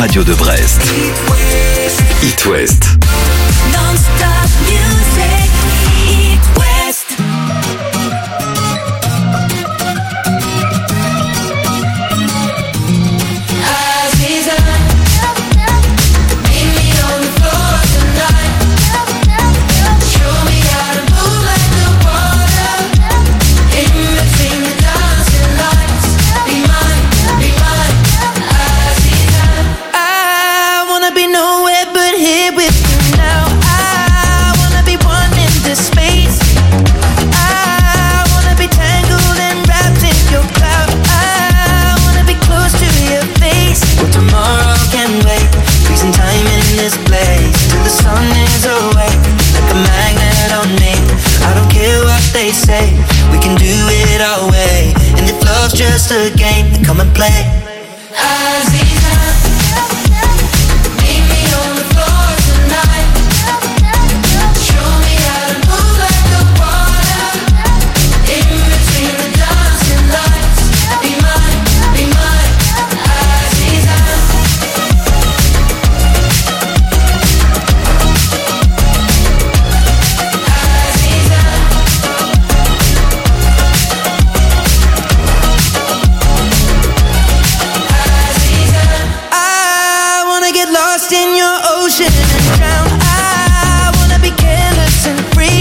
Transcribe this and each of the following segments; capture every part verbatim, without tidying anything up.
radio de Brest. It West. Non-stop music. It West. Say we can do it our way, and if love's just a game, then come and play. Aziza, meet me on the floor tonight. Show me how to move like the water in between the dancing lights. Be mine, be mine, Aziza. In your ocean and drown. I wanna be careless and free.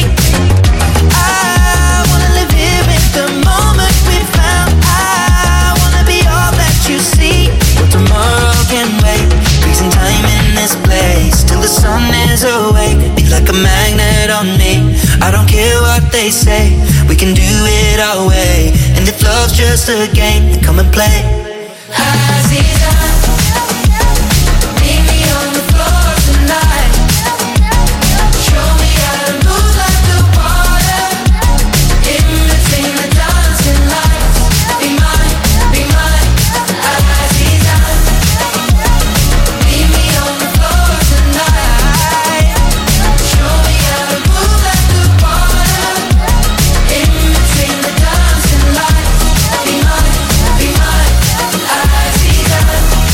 I wanna live here in the moment we found. I wanna be all that you see. Well, tomorrow can wait. Freezing time in this place till the sun is awake. Be like a magnet on me. I don't care what they say. We can do it our way. And if love's just a game, then come and play. Aziza, be mine, be mine, Aziza.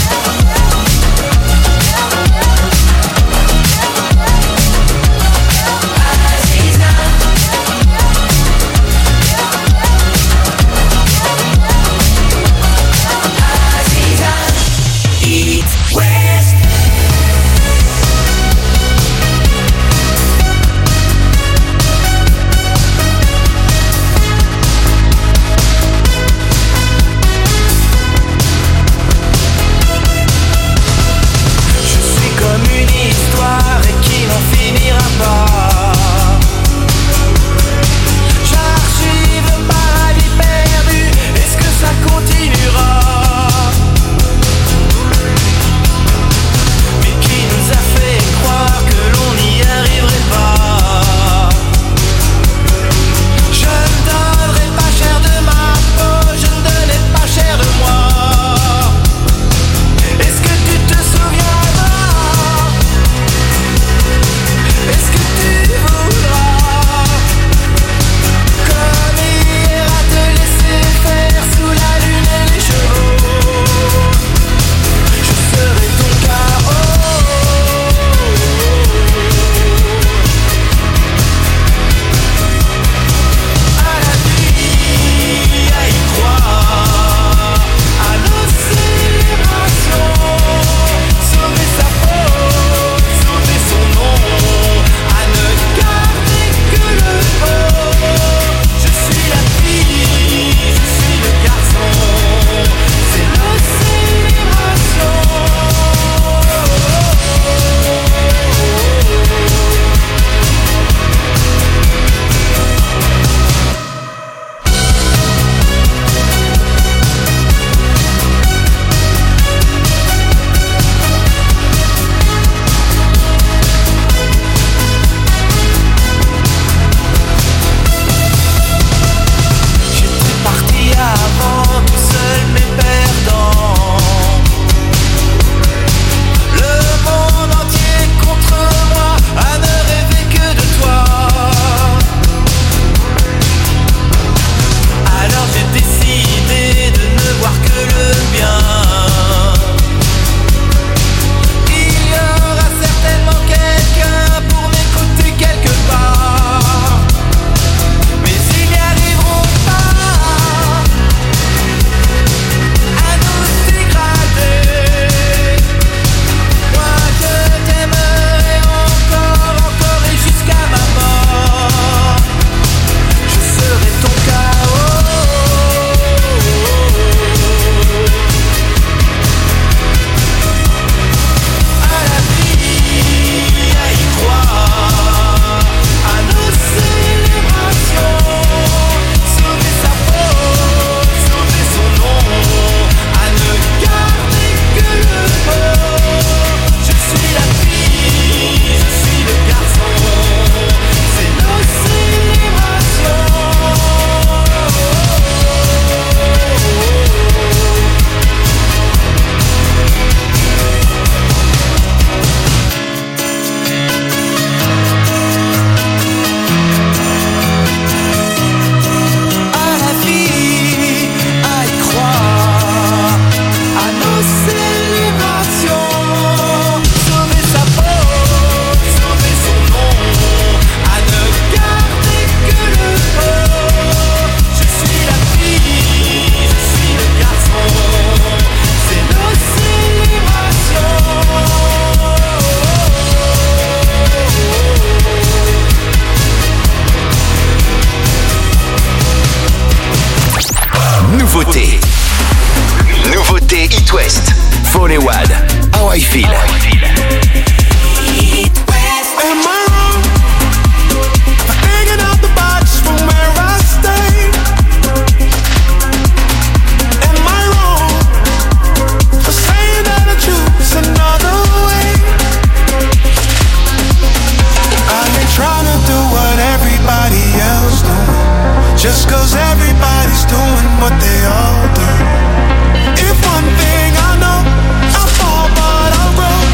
fil. It West. Am I wrong for thinking out the box from where I stay? Am I wrong for saying that I choose another way? I ain't trying to do what everybody else doing, just cause everybody's doing what they all do. If one thing I know, I fall but I roll.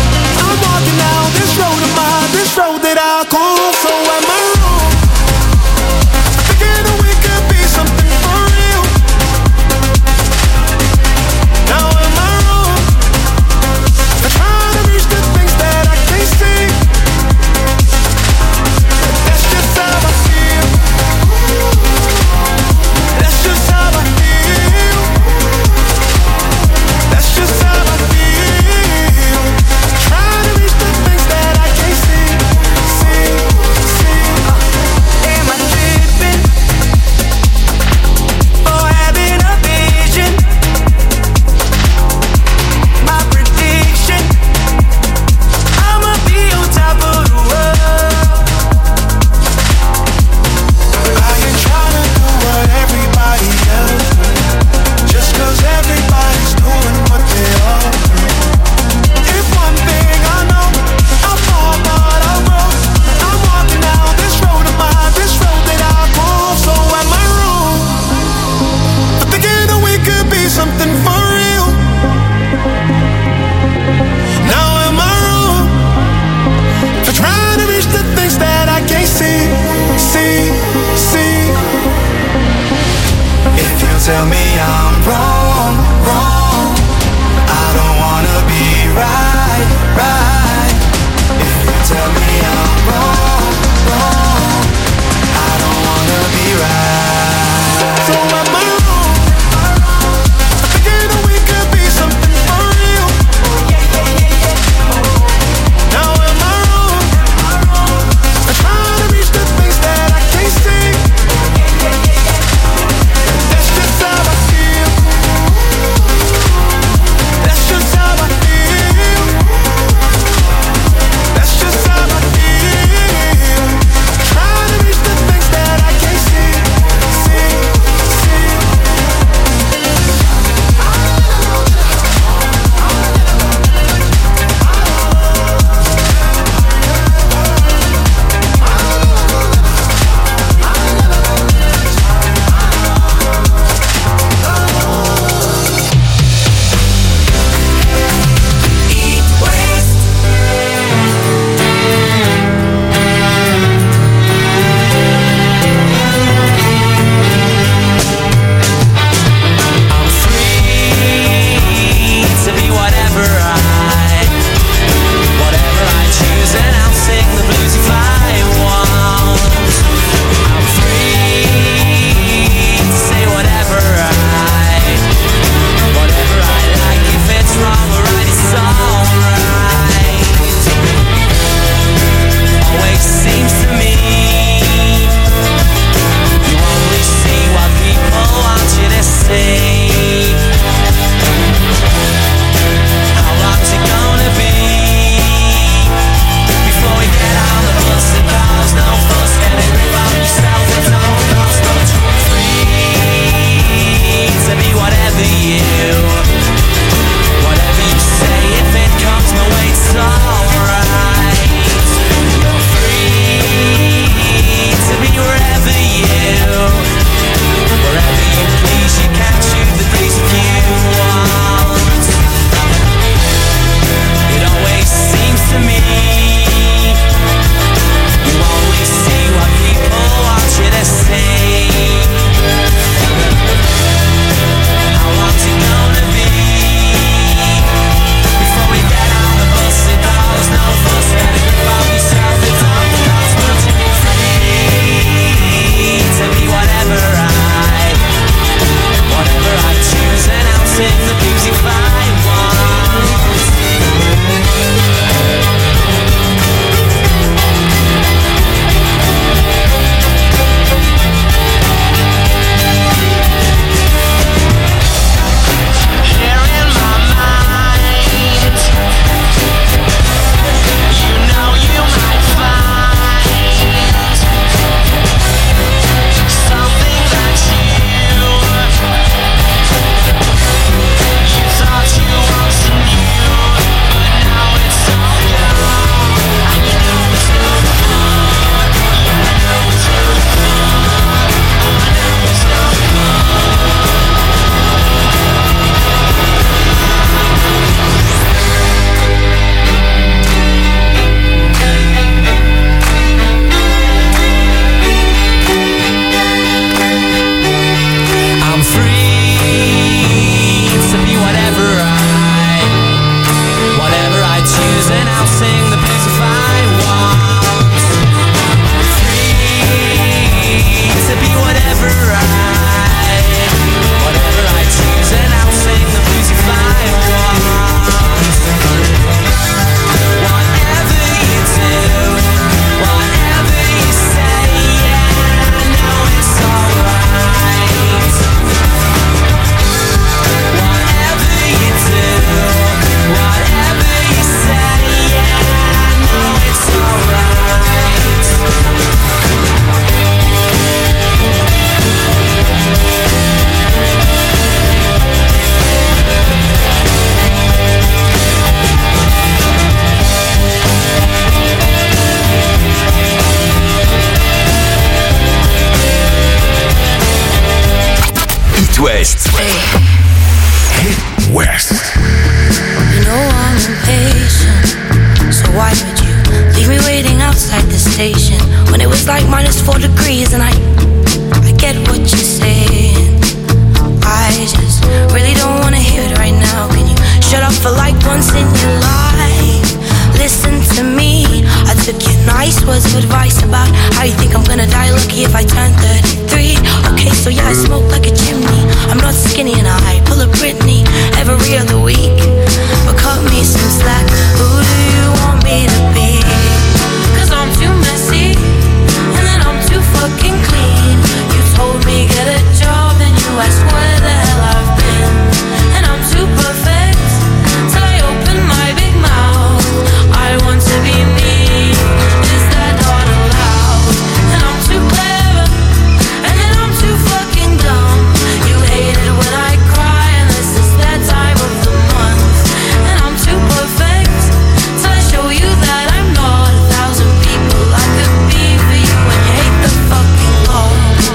like minus four degrees, and I, I get what you're saying. I just really don't wanna hear it right now. Can you shut up for like once in your life? Listen to me. I took your nice words of advice about how you think I'm gonna die lucky if I turn thirty-three. Okay, so yeah, I smoke like a chimney. I'm not skinny and I pull a Britney every other week. But cut me some slack. Who do you want me to be? Cause I'm too messy, and then I'm too fucking clean. You told me get a job, then you asked where the hell I've been. And I'm too perfect till I open my big mouth. I want to be me, is that not allowed? And I'm too clever, and then I'm too fucking dumb. You hate it when I cry, and this is that time of the month. And I'm too perfect till I show you that I'm not a thousand people I could be for you. And you hate the fucking law.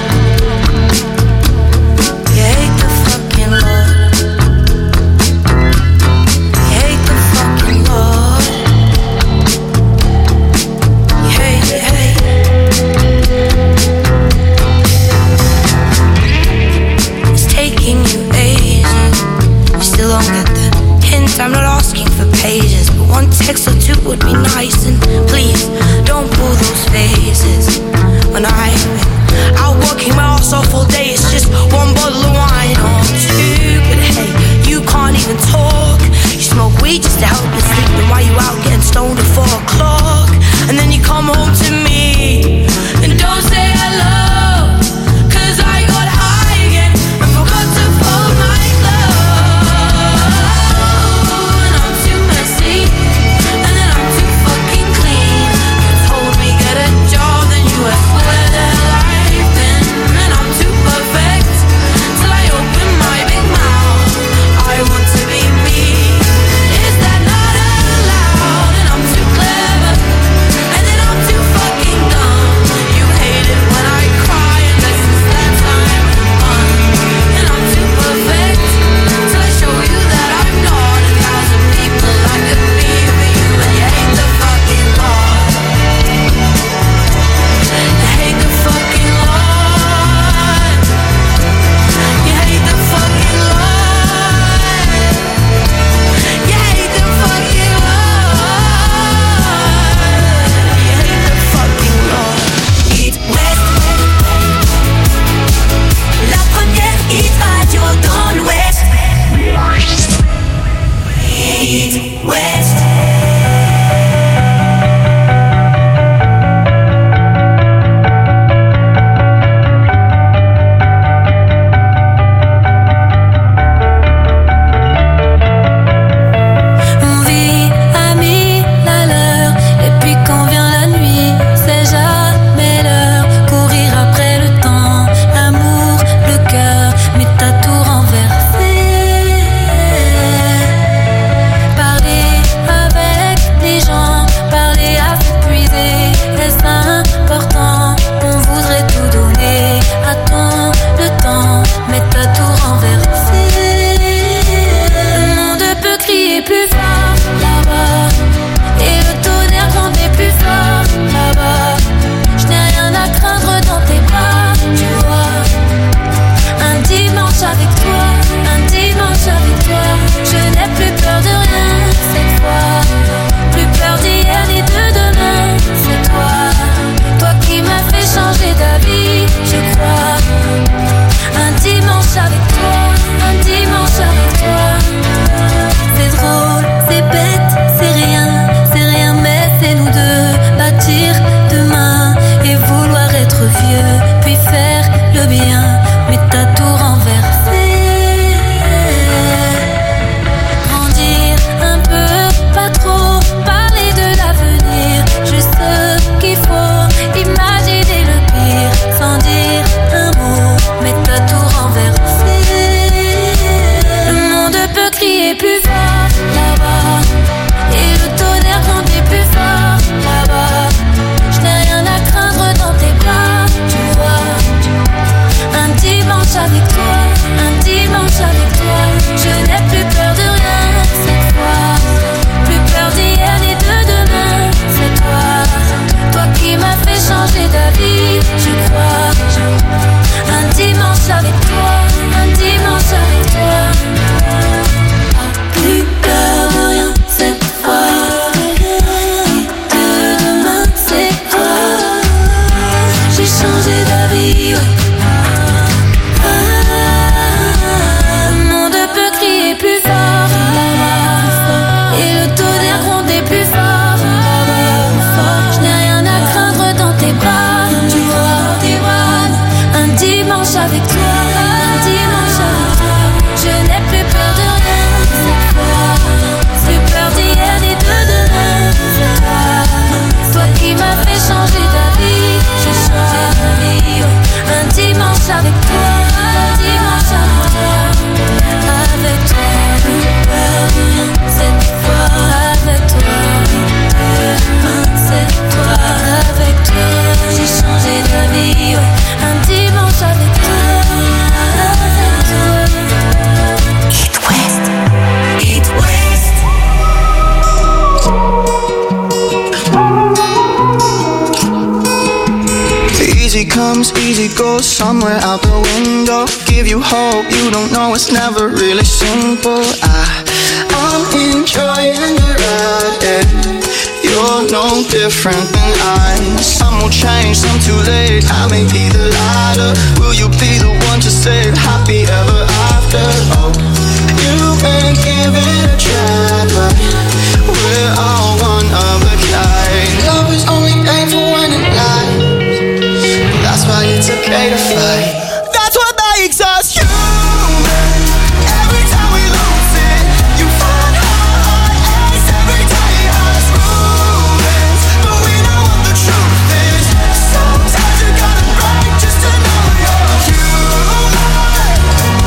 You hate the fucking law. You hate the fucking law. You hate, you hate. It's taking you ages. You still don't get the hint. I'm not asking for pages, but one text or two would be nice. And please don't pull those faces. When I've been out working my ass off all day, it's just one bottle of wine or two. But hey, you can't even talk. You smoke weed just to help you sleep. Then why you out getting stoned at four o'clock? And then you come home to me and don't say hello. Cause I got high again and forgot to fold my clothes. And I'm too messy, and then I'm too fucking clean. You told me get a job, then you asked where the hell I've been. And I'm too perfect till I open my big mouth. I want to be me, is that not allowed? And I'm too Easy comes, easy goes, somewhere out the window. Give you hope, you don't know it's never really simple. I, I'm enjoying the ride, yeah. You're no different than I. Some will change, some too late. I may be the lighter. Will you be the one to say happy ever after? Oh, you've been given a try, but we're all one of a kind. Love is only painful when it lies. That's why it's okay to fight. That's what makes us human. Every time we lose it, you find hard aches. Every day has movements, but we know what the truth is. Sometimes you gotta break just to know you're human.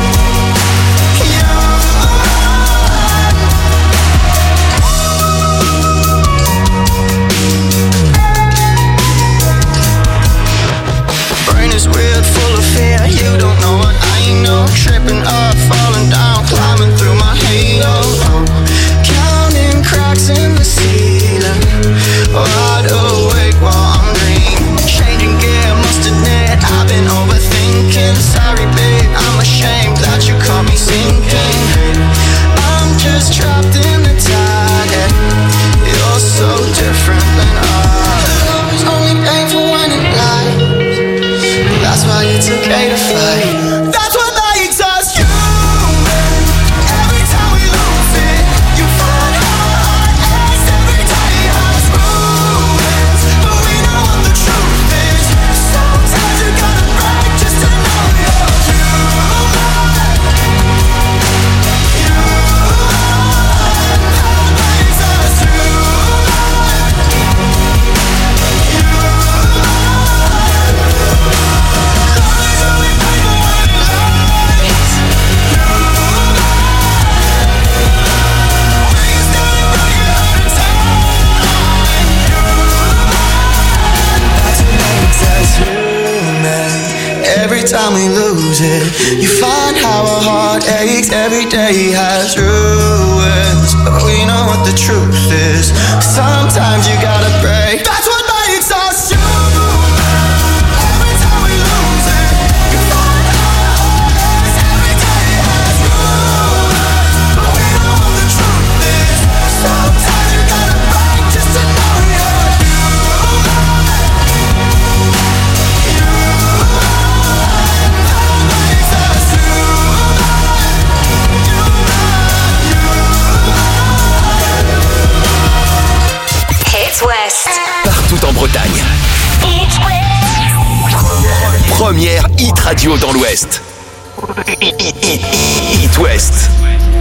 Brain is weird, full of fear. You don't know what I know. Tripping up, falling down, climbing through my halo. Oh, counting cracks in the ceiling. Wide awake while I'm dreaming. Changing gear, must admit I've been overthinking. Sorry babe, I'm ashamed that you caught me sinking. I'm just trapped in the tide, yeah. You're so different than I. Love is only painful when it lies. That's why it's okay to fight. That's what makes us human. Every time we lose it, you find hard aches. Every day has movements, but we know what the truth is. Sometimes you gotta break just to know you're human. That makes us Every time we lose it, you find how our heart aches. Every day has ruins, but we know what the truth is. Sometimes you gotta break. That's what makes us human. Every time we lose it, you find how our heart aches. Every day has ruins, but we know what the truth is. Sometimes you gotta break just to know you're human. West. Partout en Bretagne. Première hit radio dans l'Ouest. Hit West.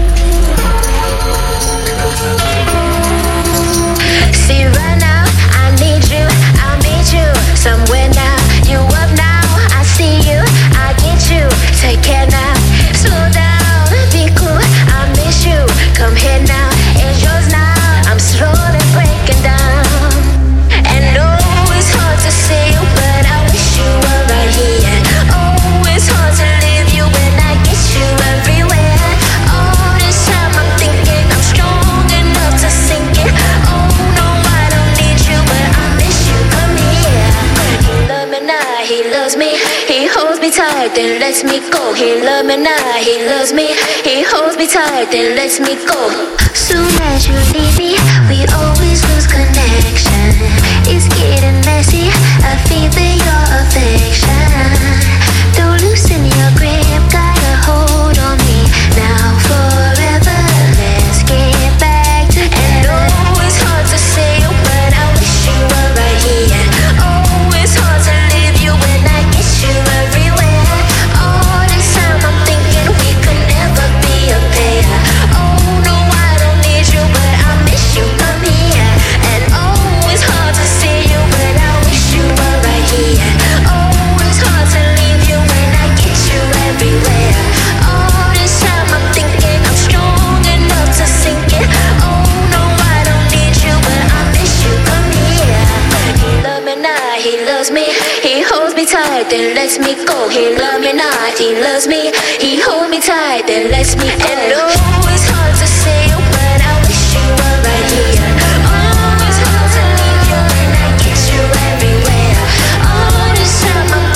See right now, I need you, I meet you somewhere now. You up now, I see you, I get you. Take care now, slow down, be cool. I miss you, come here now, it's yours now. I'm slowly breaking down. And oh, it's hard to see you, but I wish you were right here. Oh, it's hard to leave you when I get you everywhere. All this time I'm thinking I'm strong enough to sink it. Oh no, I don't need you, but I miss you. Come here. He loves me now, he loves me. He holds me tight, then lets me go. He loves me now, he loves me. He holds me tight, then lets me go. Soon as you leave me, we always lose connection. It's getting messy, I feel your affection. Don't loosen your grip, got a hold on me. Now forever, let's get back together. And oh, it's hard to say you, but I wish you were right here. Oh, it's hard to leave you when I get you everywhere. All this time I'm thinking we could never be a pair. Oh no, I don't need you, but I miss you. Come here. And oh, it's hard to see you, but I wish you were right here. Oh, it's hard to leave you when I get you everywhere. All this time I'm thinking I'm strong enough to sink it. Oh no, I don't need you, but I miss you. Come here. He loves me now, he loves me. He holds me tight, then lets me go. He loves me now, he loves me. He holds me tight, then lets me go. And oh, it's hard to say you, but I wish you were right here. Oh, it's hard to leave you when I get you everywhere. All this time I'm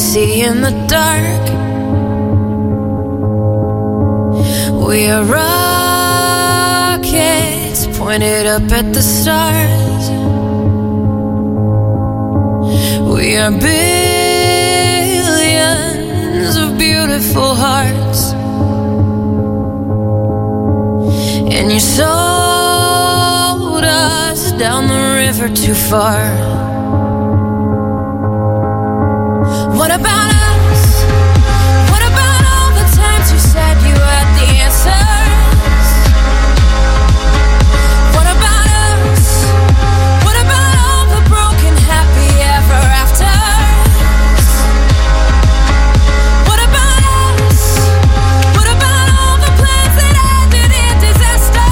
see in the dark. We are rockets pointed up at the stars. We are billions of beautiful hearts. And you sold us down the river too far. What about us? What about all the times you said you had the answers? What about us? What about all the broken happy ever afters? What about us? What about all the plans that ended in disaster?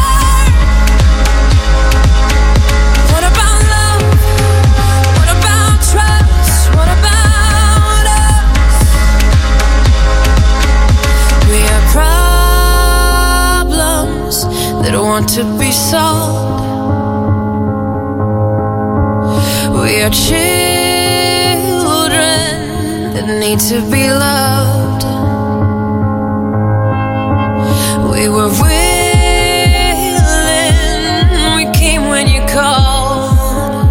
What about love? What about trust? What about that want to be solved. We are children that need to be loved. We were willing, we came when you called,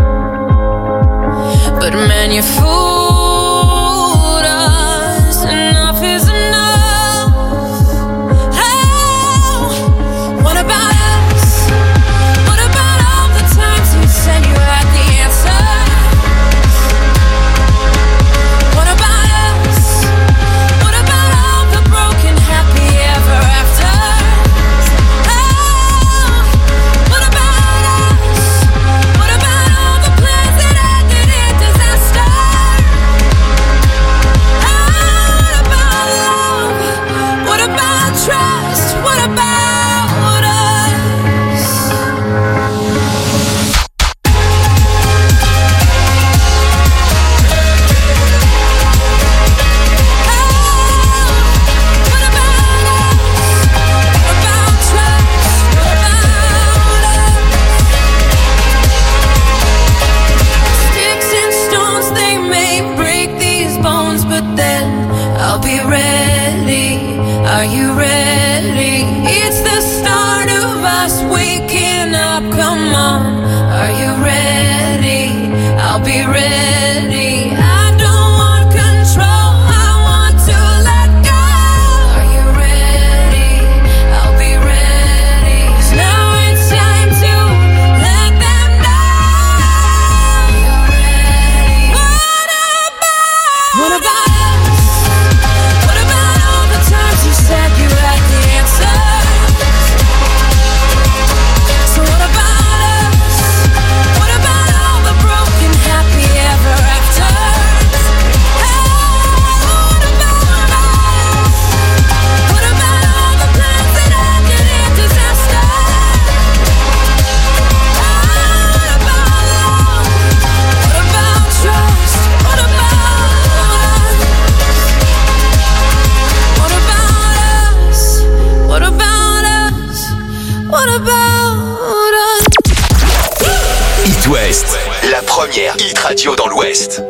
but man, you fooled us. Enough is enough. Radio dans l'Ouest.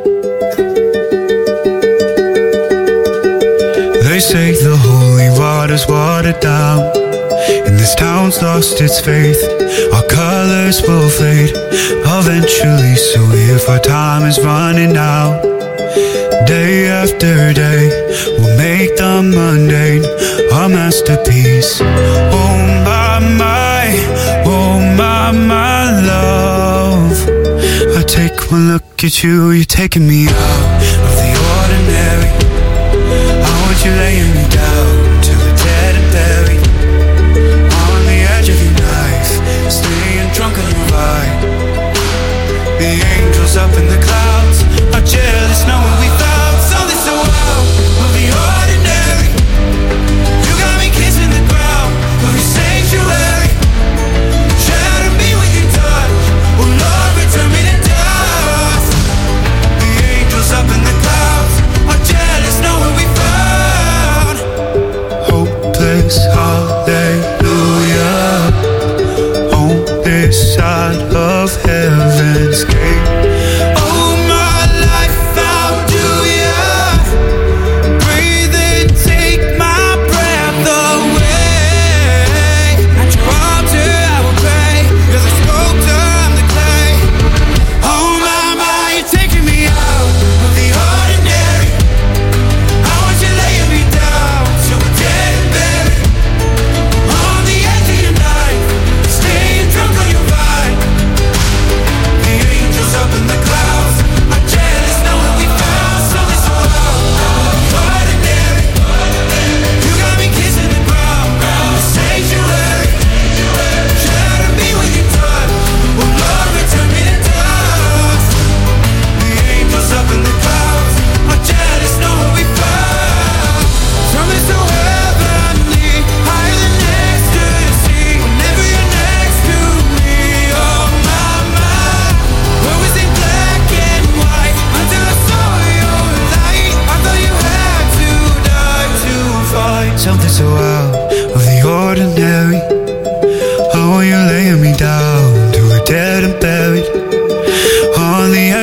They say the holy water's watered down, and this town's lost its faith. Our colors will fade eventually, so if our time is running out, day after day, we'll make the mundane our masterpiece. Oh my, my, oh my, my love, I take one look at you, you're taking me out of the ordinary. I want you laying me down till we're dead and buried, on the edge of your knife, staying drunk on the ride. The angels up in the clouds are jealous knowing we found something so wild. We'll be ordinary. You got me kissing the ground of your sanctuary. Shatter me with your touch, oh Lord, return me to dust. The angels up in the clouds are jealous knowing we found hopeless hallelujah on this side of heaven's gate. Oh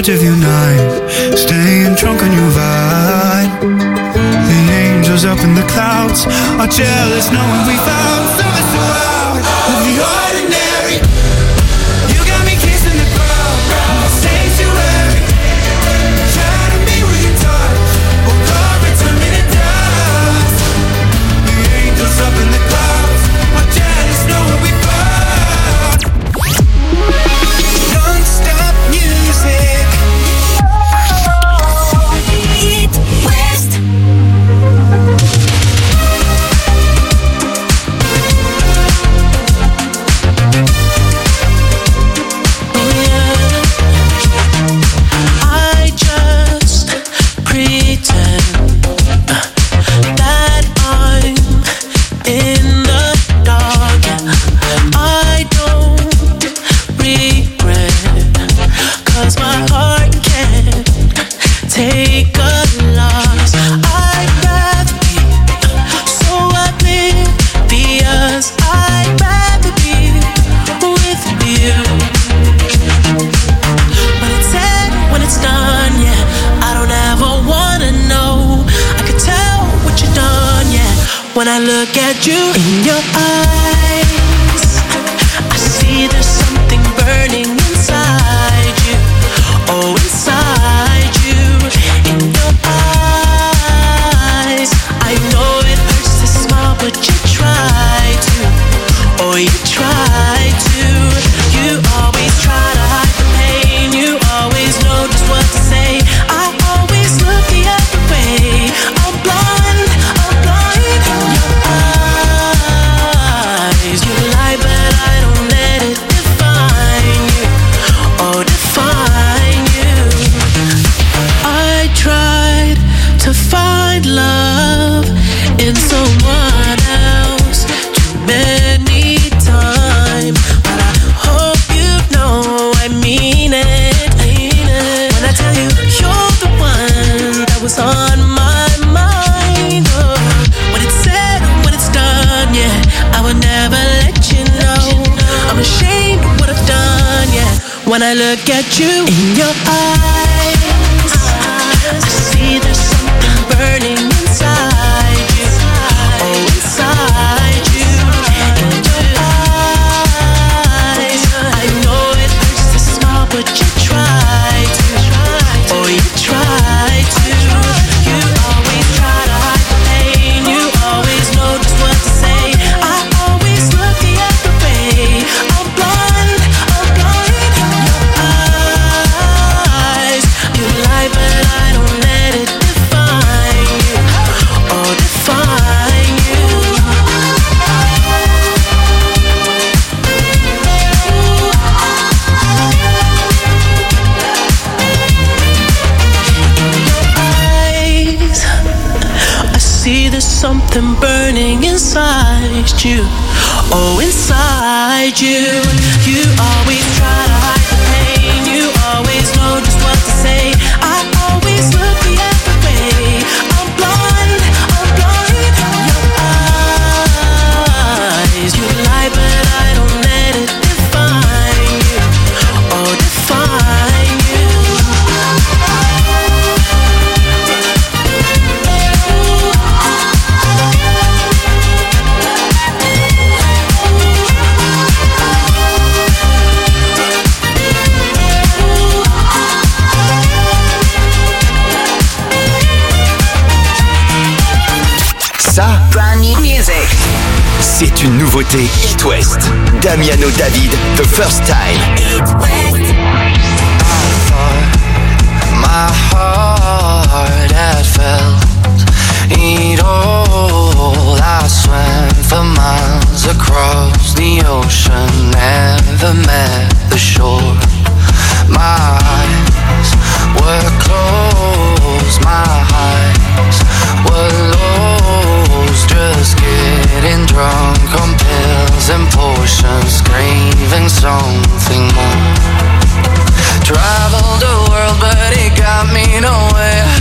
much of your night, staying drunk on your vibe. The angels up in the clouds are jealous knowing we found something so out of the ordinary. You got me kissing the ground, the sanctuary. Trying to be with your touch, oh God, return me to dust. The angels up in the clouds are jealous knowing we found non-stop music. It West. I just pretend that I'm in the dark. I don't regret, 'cause my heart can't take a loss. I'd rather be so oblivious. I'd rather be with you. When it's said, when it's done, yeah, I don't ever wanna know. I can tell what you've done, yeah, when I look at you in your eyes. I see there's something burning inside you. Oh, inside you, in your eyes. I know it hurts to smile, but you try to. Oh, you try to. You always try to hide the pain. You always know just what to say. I always look the other way. I'm blind, I'm blind in your eyes. You lie, but I don't let it define you. Oh, define you. I tried to find love in someone else too many times, but I hope you know I mean it. Mean it. When I tell you you're the one that was on my mind. Oh, when it's said, when it's done, yeah, I would never let you know. I'm ashamed of what I've done, yeah, when I look at you in your eyes. I see there's something burning inside you. Oh, inside you, in your eyes. I know it hurts to smile, but you try to. Oh, you try to. You always try to hide the pain. You always know just what to say. I always look the other way. I'm blind, I'm blind in your eyes. You lie, but I don't let it define you. Oh, define you. In your eyes, I see there's something burning inside you. Oh, inside you. You always try to hide the pain. You always know just what to say. I always look the other way. I'm blind, I'm blind in your eyes. You lie, but I don't let it define you. Oh, define you. Ça, Brand new music. c'est une nouveauté It West. Damiano David, The First Time. It West. My heart had felt it all. I swam for miles across the ocean, never met the shore. My eyes were closed, my eyes were lost, just getting drunk on pills and potions, craving something more. Traveled the world, but it got me nowhere.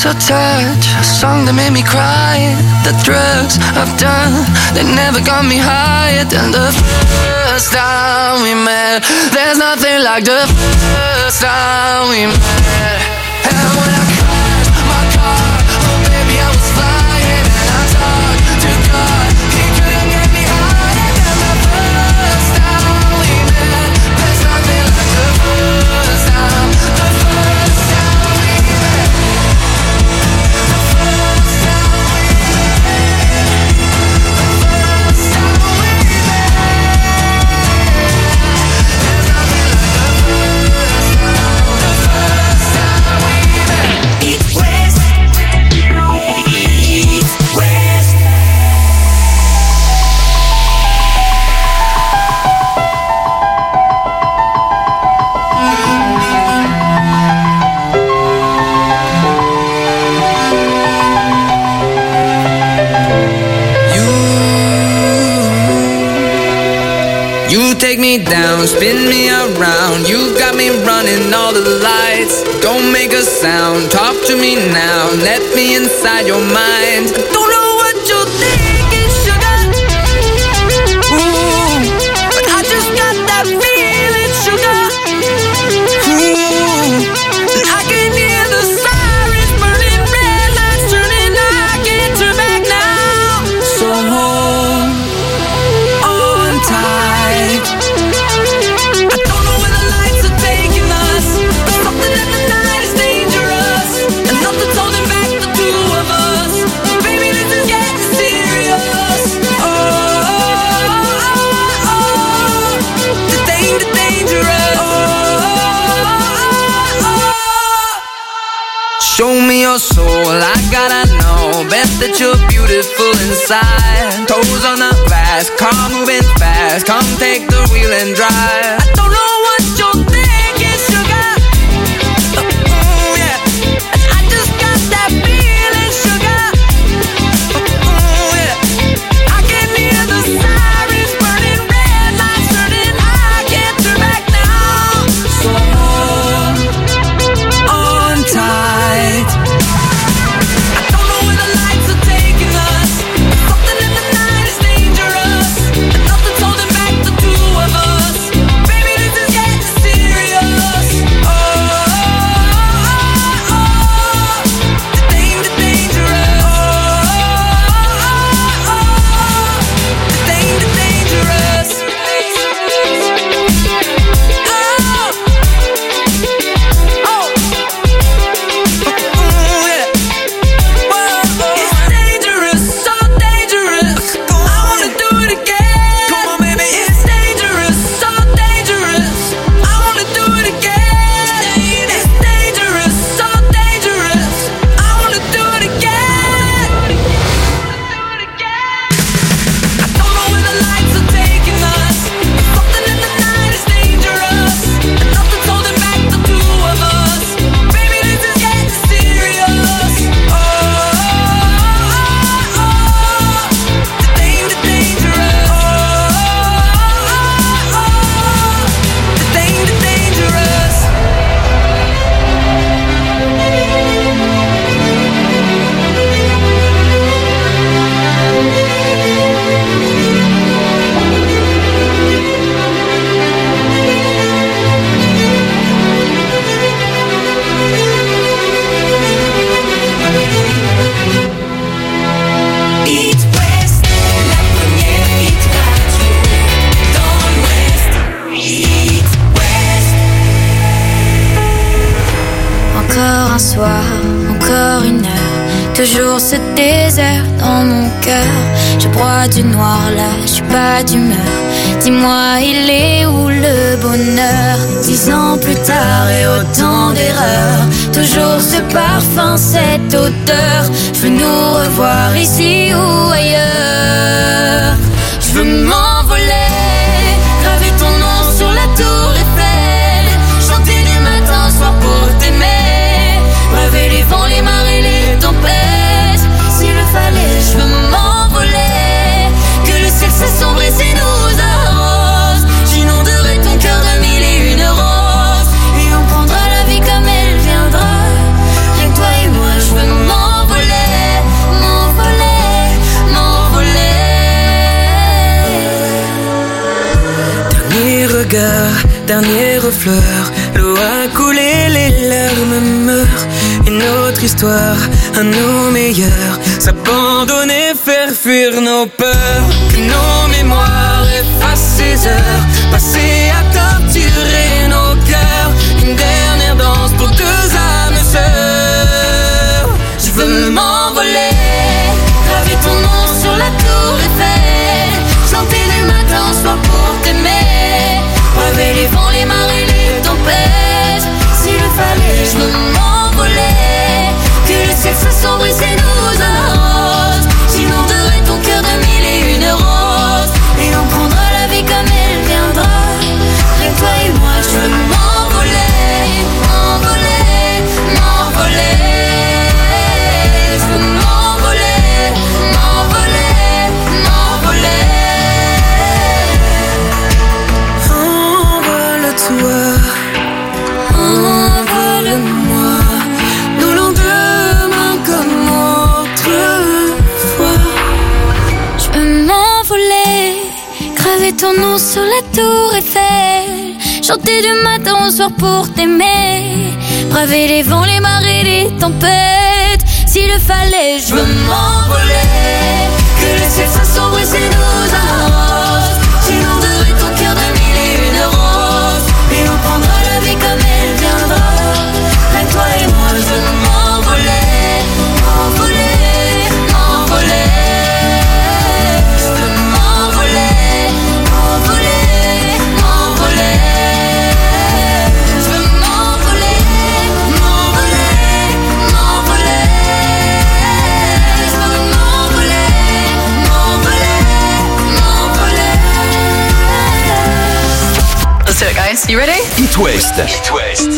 your touch, a song that made me cry. The drugs I've done, they never got me higher than the first time we met. There's nothing like the first time we met. And when I crashed my car, oh baby I was flying, and I talked to God, he couldn't get me higher than the first time we met. There's nothing like the first time, the first time we met. The first time we met. The first time we met. There's nothing like the first time, the first time we met. East West. East West. You take me down, spin me around. You got me running all the lights. Don't make a sound, talk to me now. Let me inside your mind. I don't know what you're thinking, sugar. Ooh, but I just got that feeling, sugar. Ooh, and I can hear the sirens burning, red lights turning. I can't turn back now. So hold on tight. I don't know where the lights are taking us, but something in the night is dangerous, and nothing's holding back the two of us. Baby, this is getting serious. Oh, oh, oh, oh. The danger, dangerous. Oh, oh, oh. Show me your soul, I gotta know. Bet that you're beautiful inside. Toes on the glass, car moving fast. Come take the wheel and drive. I don't know what you're thinking, sugar. Oh, yeah. And I just got that feeling, sugar. Oh, yeah. I can hear the sirens burning, red lights turning. I can't turn back now. So hold on tight. I don't know where the lights are taking us. Something in the night is dangerous, and nothing's holding back the two of us. Baby, this is getting serious. Oh, oh, oh, oh. The danger, dangerous. Oh, oh, oh. The danger, dangerous. Oh, oh. Ooh, yeah. It's dangerous, so dangerous. I wanna do it again. Come on, baby. It's dangerous, so dangerous. I wanna do it again. It's dangerous, so dangerous. I wanna do it again. I don't know where the lights are taking us. Something in the night is dangerous, and nothing's holding back the two of us. Baby, this is getting serious. Oh, oh, oh. The danger, dangerous. Oh, oh, oh. The danger, dangerous. East West, la première hit radio dans l'Ouest. East West. Encore un soir, encore une heure, toujours ce désert dans mon cœur. Je broie du noir là, je suis pas d'humeur. Dis-moi, il est où le bonheur? Dix ans plus tard et autant d'erreurs, toujours ce parfum, cette odeur. Je veux nous revoir ici ou ailleurs. Je veux m'envoler, graver ton nom sur la tour Eiffel, chanter du matin au soir pour t'aimer, braver les vents, les marées, les tempêtes. S'il le fallait, je veux m'envoler, que le ciel s'assombrit et nous arrose. J'inonderai ton cœur de mille et une roses, et on prendra la vie comme elle viendra. Rien que toi et moi, je veux m'envoler. regard, dernier refleur. L'eau a coulé, les larmes meurent. Une autre histoire, un nos meilleurs. S'abandonner, faire fuir nos peurs. Que nos mémoires effacent ces heures passées à torturer nos cœurs. Une dernière danse pour deux âmes sœurs. Je veux m'envoler, graver ton nom sur la tour Eiffel, chanter du matin au soir pour t'aimer, braver les vents, les marées, les tempêtes. S'il le fallait, je veux m'envoler, que le ciel s'assombrit et nous arrose. J'inonderai ton cœur de mille et une roses, et on prendra la vie comme elle viendra. Rien que toi et moi, je veux m'envoler, m'envoler, m'envoler. Je veux m'envoler, m'envoler, m'envoler. Envole-toi, envole-moi, nos lendemains comme autrefois. Je veux m'envoler, graver ton nom sur la tour Eiffel, chanter du matin au soir pour t'aimer, braver les vents, les marées, les tempêtes. S'il le fallait, je veux m'envoler, que le ciel s'assombrit et nous arrose. J'inonderai ton cœur de mille et une roses, et on prendra la vie comme elle viendra. Rien que toi et moi, je veux m'envoler, m'envoler, m'envoler. Je veux m'envoler, m'envoler, m'envoler. Je veux m'envoler, m'envoler, m'envoler. Je veux m'envoler, m'envoler, m'envoler. Let's do it, guys. You ready? It West. It West.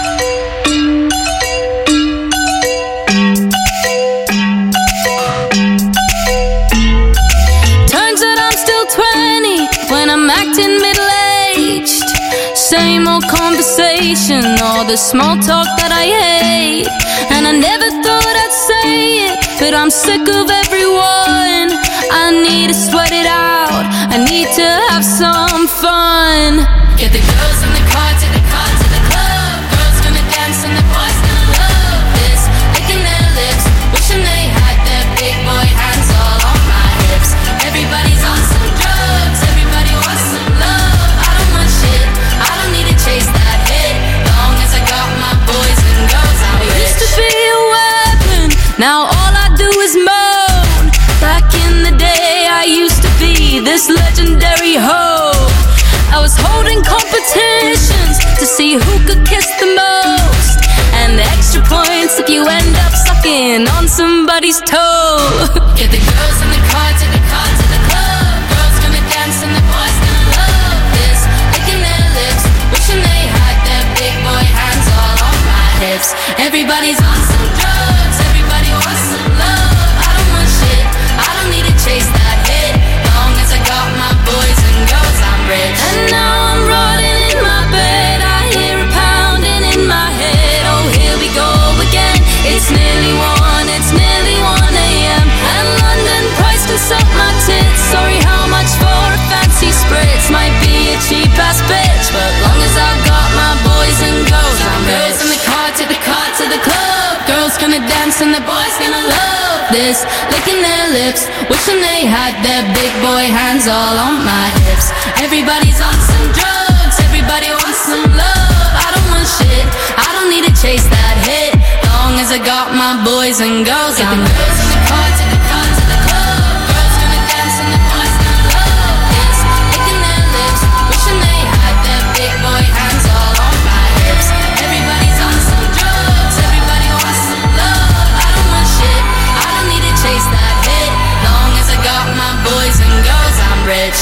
Turns out I'm still twenty when I'm acting middle-aged. Same old conversation, all the small talk that I hate. And I never thought I'd say it, but I'm sick of everyone. I need to sweat it out, I need to have some fun. Get the girls in the car, to the car, to the club. Girls gonna dance and the boys gonna love this. Licking their lips, wishing they had their big boy hands all on my hips. Everybody's on some drugs, everybody wants some love. I don't want shit, I don't need to chase that hit. Long as I got my boys and girls, I'm rich. I used to be a weapon, now all I do is moan. Back in the day, I used to be this legendary hoe. I was holding competitions to see who could kiss the most, and extra points if you end up sucking on somebody's toe. Get the girls in the car, to the car, to the club. Girls gonna dance and the boys gonna love this. Licking their lips, wishing they had their big boy hands all on my hips. Everybody's on some drugs, everybody wants some love. I don't want shit, I don't need to chase that hit. Long as I got my boys and girls, I'm rich. And now I'm rotting in my bed, I hear a pounding in my head. Oh, here we go again. It's nearly one, it's nearly one a.m. And London price can suck my tits. Sorry, how much for a fancy spritz? Might be a cheap ass bitch, but long as I got my boys and girls, I'm rich. Girls in the car, to the car, to the club. Girls gonna dance and the boys gonna love this. Licking their lips, wishing they had their big boy hands all on my hips. Everybody's on some drugs, everybody wants some love. I don't want shit, I don't need to chase that hit. Long as I got my boys and girls, I'm rich. Girls in the car, to the car, to the club. Girls gonna dance and the boys gonna love this. Licking their lips, wishing they had their big boy hands all on my hips. Everybody's on some drugs, everybody wants some love. I don't want shit, I don't need to chase that hit. Long as I got my boys and girls, I'm rich.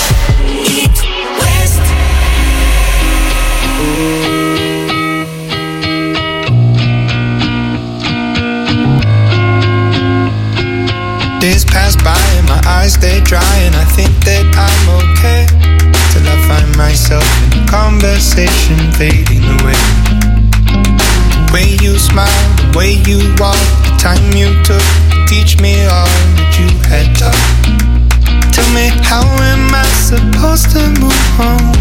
It West. Days pass by and my eyes they dry, and I think that I'm okay, till I find myself in a conversation fading away. The way you smile, the way you walk, the time you took to teach me all that you had taught. Tell me, how am I supposed to move on? These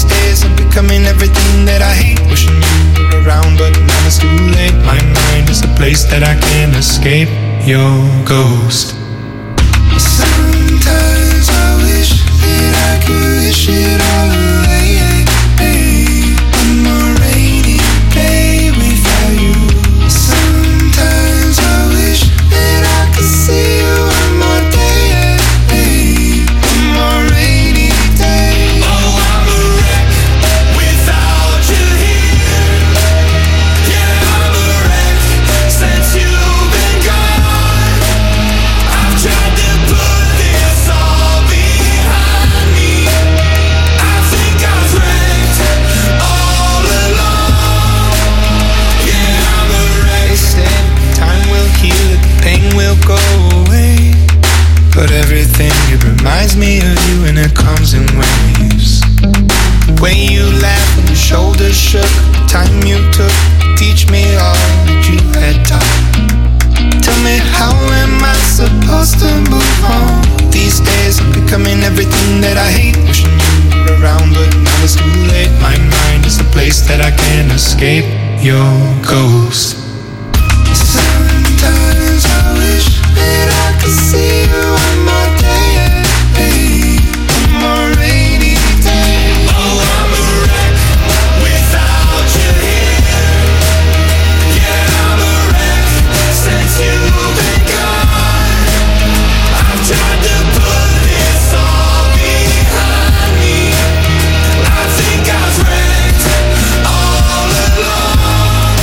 These days I'm becoming everything that I hate. Wishing you were around, but now it's too late. My mind is a place that I can't escape. Your ghost. Sometimes I wish that I could wish it all away. One more rainy day without you. Sometimes I wish that I could see you one more day. One more rainy day. Oh, I'm a wreck without you here. Yeah, I'm a wreck since you've been gone. I've tried to put this all behind me. I think I was wrecked all along. Yeah, I'm a wreck. They said time will heal it, the pain will go away. But everything, it reminds me of you, and it comes in waves. The way you laughed when your shoulders shook, the time you took to teach me all that you had taught. Tell me, how am I supposed to move on? These days I'm becoming everything that I hate. Wishing you were around, but now it's too late. My mind is a place that I can't escape. Your ghost. Sometimes I wish that I could see you one more day. One more rainy day. Oh, I'm a wreck without you here. Yeah, I'm a wreck since you've been gone. I've tried to put this all behind me. I think I was wrecked all along.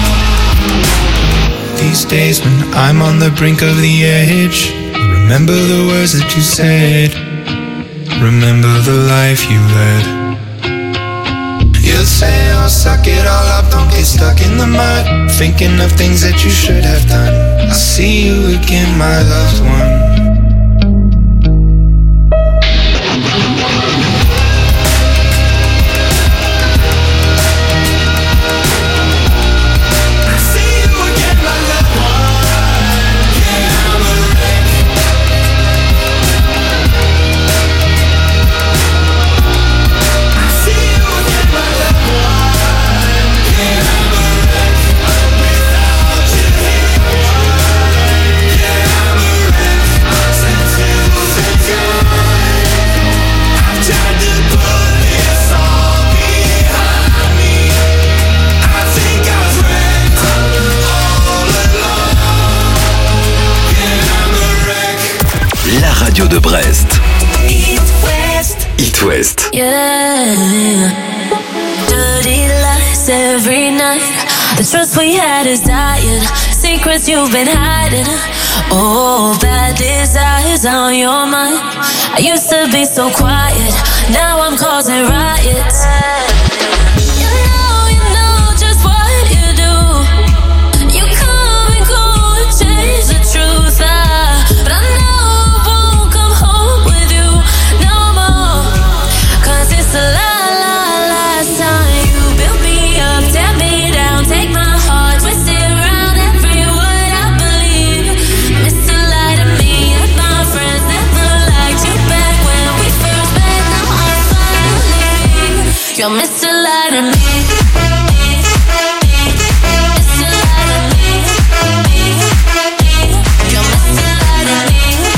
These days when I'm on the brink of the edge, remember the words that you said. Remember the life you led. You'll say, oh, suck it all up, don't get stuck in the mud, thinking of things that you should have done. I'll see you again, my loved one. Radio de Brest. It West. It West. Yeah. Dirty lies every night. The trust we had is dying. Secrets you've been hiding. Oh, bad desires on your mind. I used to be so quiet. Now I'm causing riots. You know, you know just what you do. You come and go and change the truth. I, but I know a lie, lie, last time you built me up, tear me down, take my heart, twist it around every word I believe. Mister Lie to me and my friends never liked you back when we first met. Now I finally, you're Mister Lie to me. Mister Lie to me. You're Mister Lie to me.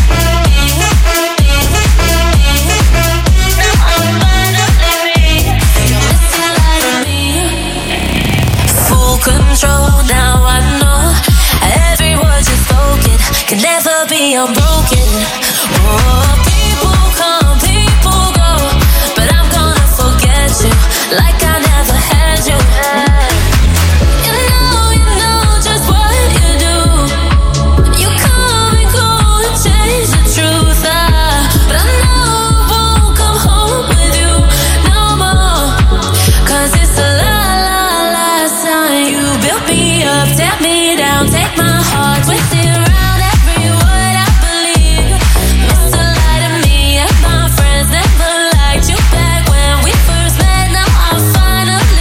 Control, now I know every word you spoken can never be unbroken. Oh, people come, people go, but I'm gonna forget you like I never had you. You know, you know just what you do. You come and go and change the truth. I, but I know I won't come home with you no more, 'cause it's a lie, lie, last time you built me up, tear me down, take my heart, twist it around every word I believe. Mister Lie to me and my friends never liked you back when we first met. Now I finally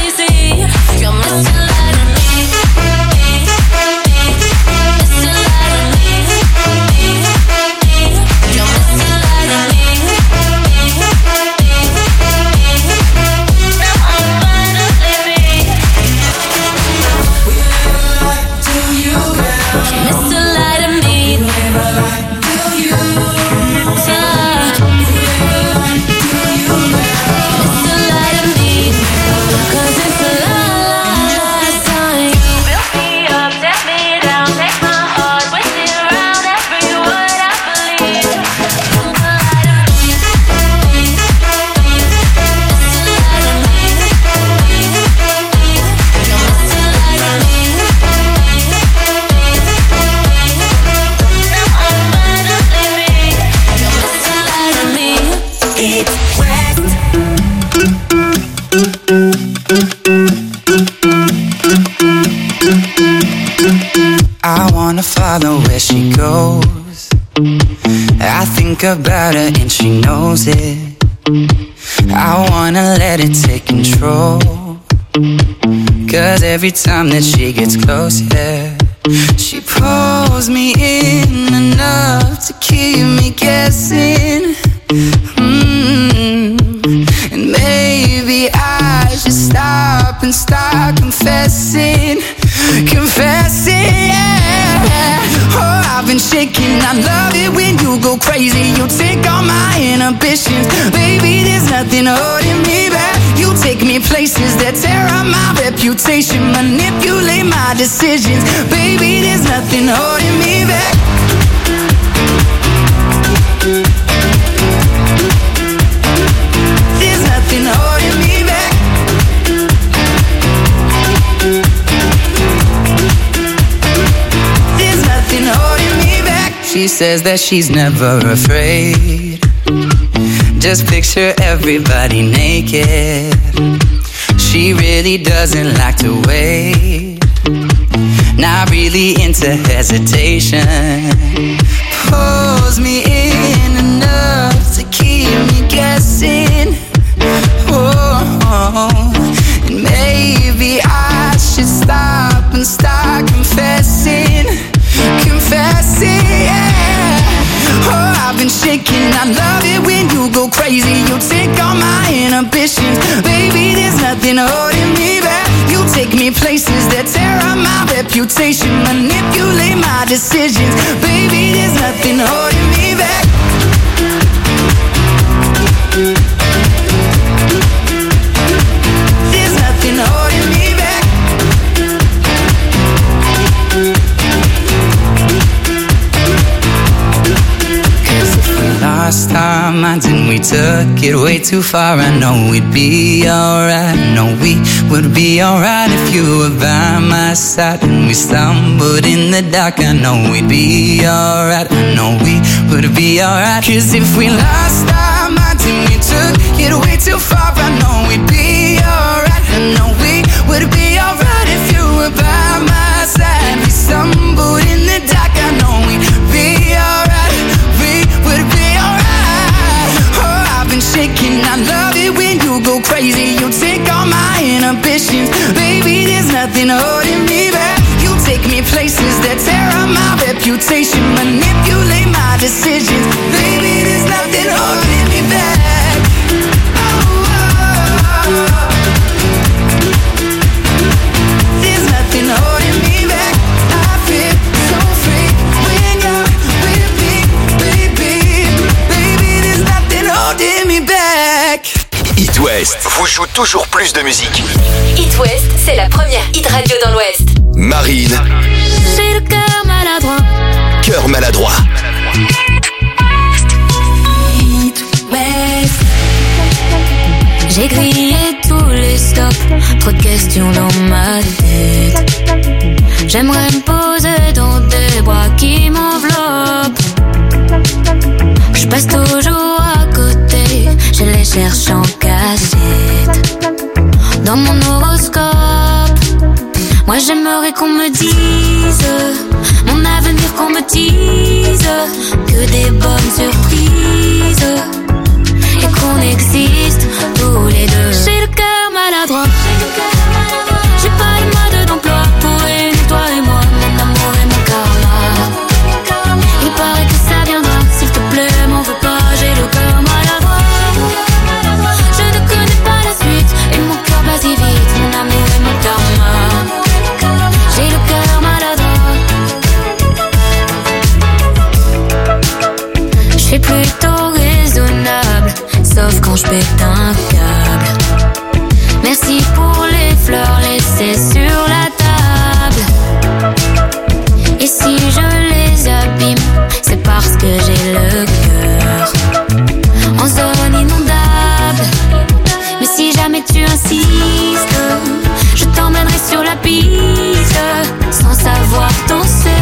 think about her and she knows it. I wanna let it take control, 'cause every time that she gets close, yeah, she pulls me in enough to keep me guessing. Mm-hmm. And maybe I should stop and start confessing, confessing, yeah. Oh, I've been shaking, I love it when you go crazy. You take all my inhibitions, baby, there's nothing holding me back. You take me places that tear up my reputation, manipulate my decisions, baby, there's nothing holding me back. There's nothing holding me back. There's nothing holding me back. She says that she's never afraid. Just picture everybody naked. She really doesn't like to wait. Not really into hesitation. Pulls me in enough to keep me guessing. Oh, and maybe I should stop and start confessing, confessing, yeah. Oh, I've been shaking, I love it when you go crazy. You take all my inhibitions, baby, there's nothing holding me back. You take me places that tear up my reputation, manipulate my decisions, baby, there's nothing holding me back. There's nothing holding me back. Lost our minds and we took it way too far. I know we'd be alright. I know we would be alright if you were by my side. And we stumbled in the dark. I know we'd be alright. I know we would be alright. 'Cause if we lost our minds and we took it way too far, I know we'd be alright. I know we would be alright if you were by my side. We stumbled in the dark. I know we'd be alright. We would be shaking, I love it when you go crazy. You take all my inhibitions, baby, there's nothing holding me back. You take me places that tear up my reputation, manipulate my decisions, baby, there's nothing holding me back. Oh, oh, oh. There's nothing holding me back. I feel so free when you're with me, baby, baby, there's nothing holding me back. It West vous joue toujours plus de musique. It West, c'est la première hit radio dans l'Ouest. Marine. J'ai le cœur maladroit. Cœur maladroit. It West. J'ai grillé tous les stops. Trop de questions dans ma tête. J'aimerais me poser dans des bras qui m'enveloppent. Je passe toujours à côté, je les cherche en cachette. Dans mon horoscope, moi j'aimerais qu'on me dise mon avenir, qu'on me dise que des bonnes surprises et qu'on existe tous les deux. J'ai le cœur maladroit, j'ai pas le mode d'emploi pour réunir toi et moi, mon amour et mon karma. Il paraît que ça viendra, s'il te plaît, m'en veux pas, j'ai le cœur maladroit. Je ne connais pas la suite, et mon cœur bat si vite, mon amour et mon karma. J'ai le cœur maladroit. Je suis plutôt raisonnable, sauf quand je pète un câble. Merci pour les fleurs laissées sur la table. Et si je les abîme, c'est parce que j'ai le cœur en zone inondable. Mais si jamais tu insistes, je t'emmènerai sur la piste sans savoir danser.